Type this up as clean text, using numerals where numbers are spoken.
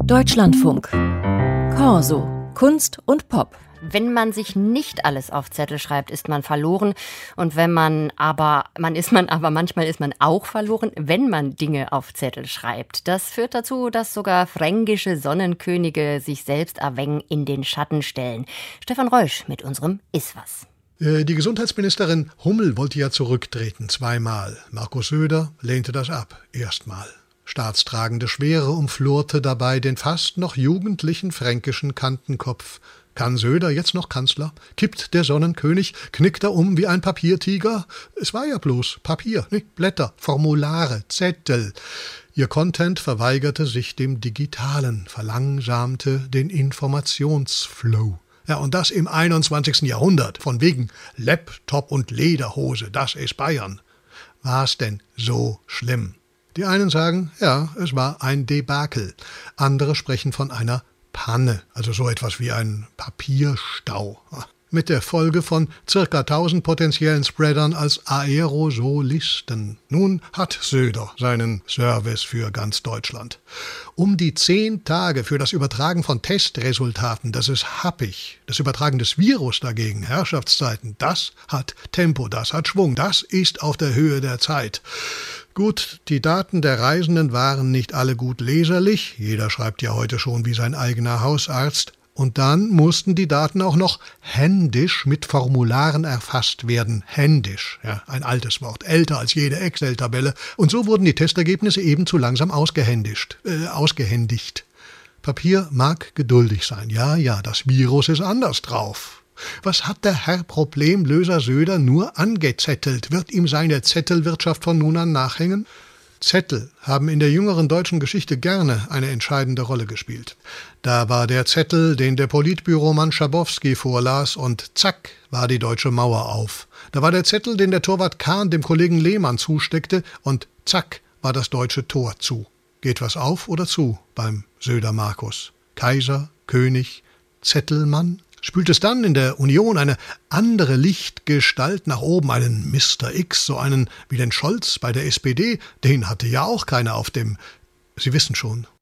Deutschlandfunk. Corso. Kunst und Pop. Wenn man sich nicht alles auf Zettel schreibt, ist man verloren. Und manchmal ist man auch verloren, wenn man Dinge auf Zettel schreibt. Das führt dazu, dass sogar fränkische Sonnenkönige sich selbst erwäng in den Schatten stellen. Stefan Reusch mit unserem Iswas. Die Gesundheitsministerin Hummel wollte ja zurücktreten, 2-mal. Markus Söder lehnte das ab, erstmal. Staatstragende Schwere umflorte dabei den fast noch jugendlichen fränkischen Kantenkopf. Kann Söder jetzt noch Kanzler? Kippt der Sonnenkönig? Knickt er um wie ein Papiertiger? Es war ja bloß Papier, nicht Blätter, Formulare, Zettel. Ihr Content verweigerte sich dem Digitalen, verlangsamte den Informationsflow. Ja, und das im 21. Jahrhundert, von wegen Laptop und Lederhose, das ist Bayern. War's denn so schlimm? Die einen sagen, ja, es war ein Debakel. Andere sprechen von einer Panne, also so etwas wie ein Papierstau. Mit der Folge von ca. 1000 potenziellen Spreadern als Aerosolisten. Nun hat Söder seinen Service für ganz Deutschland. Um die 10 Tage für das Übertragen von Testresultaten, das ist happig. Das Übertragen des Virus dagegen, Herrschaftszeiten, das hat Tempo, das hat Schwung, das ist auf der Höhe der Zeit. Gut, die Daten der Reisenden waren nicht alle gut leserlich. Jeder schreibt ja heute schon wie sein eigener Hausarzt. Und dann mussten die Daten auch noch händisch mit Formularen erfasst werden. Händisch, ja, ein altes Wort, älter als jede Excel-Tabelle. Und so wurden die Testergebnisse eben zu langsam ausgehändigt. Papier mag geduldig sein. Ja, das Virus ist anders drauf. Was hat der Herr Problemlöser Söder nur angezettelt? Wird ihm seine Zettelwirtschaft von nun an nachhängen? Zettel haben in der jüngeren deutschen Geschichte gerne eine entscheidende Rolle gespielt. Da war der Zettel, den der Politbüromann Schabowski vorlas, und zack, war die deutsche Mauer auf. Da war der Zettel, den der Torwart Kahn dem Kollegen Lehmann zusteckte, und zack, war das deutsche Tor zu. Geht was auf oder zu beim Söder Markus? Kaiser, König, Zettelmann? Spült es dann in der Union eine andere Lichtgestalt nach oben, einen Mr. X, so einen wie den Scholz bei der SPD? Den hatte ja auch keiner auf dem, Sie wissen schon,